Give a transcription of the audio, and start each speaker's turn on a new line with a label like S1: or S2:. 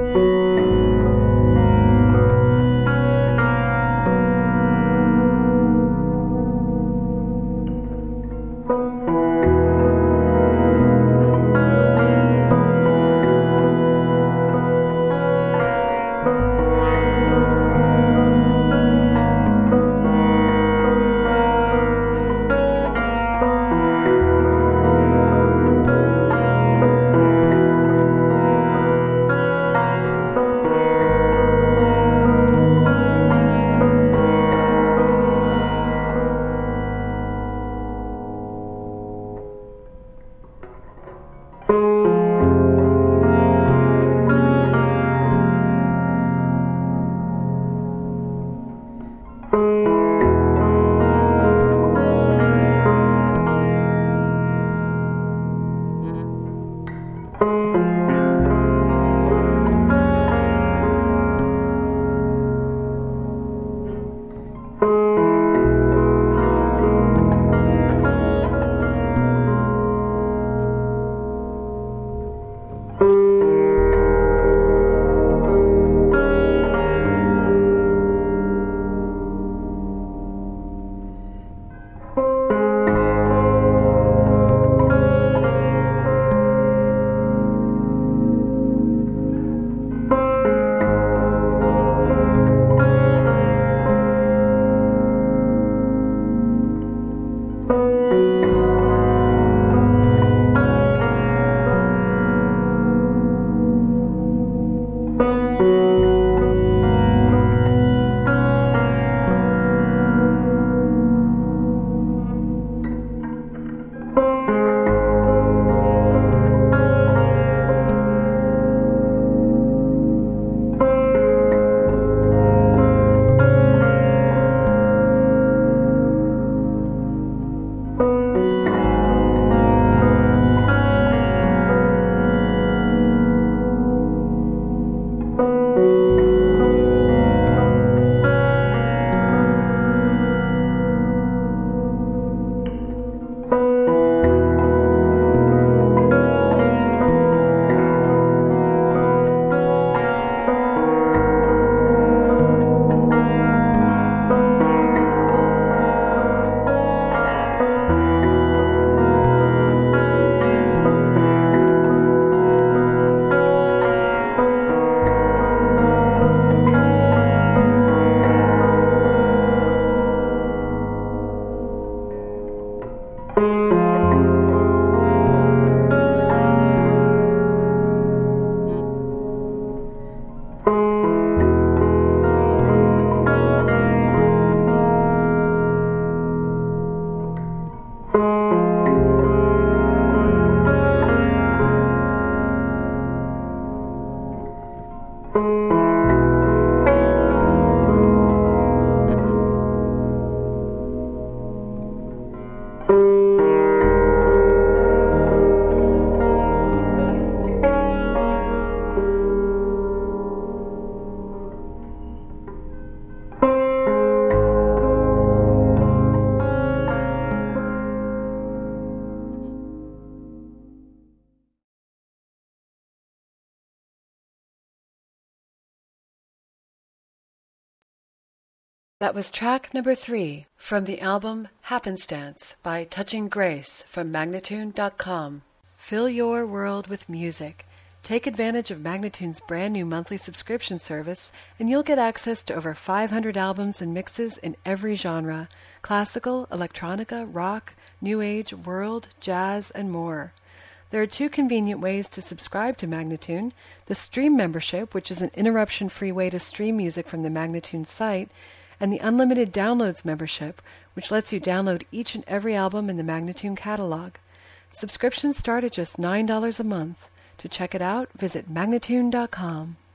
S1: That was track number 3 from the album Happenstance by Touching Grace from Magnatune.com. Fill your world with music. Take advantage of Magnatune's brand new monthly subscription service and you'll get access to over 500 albums and mixes in every genre: classical, electronica, rock, new age, world, jazz, and more. There are 2 convenient ways to subscribe to Magnatune: the Stream membership, which is an interruption-free way to stream music from the Magnatune site, and the Unlimited Downloads membership, which lets you download each and every album in the Magnatune catalog. Subscriptions start at just $9 a month. To check it out, visit Magnatune.com.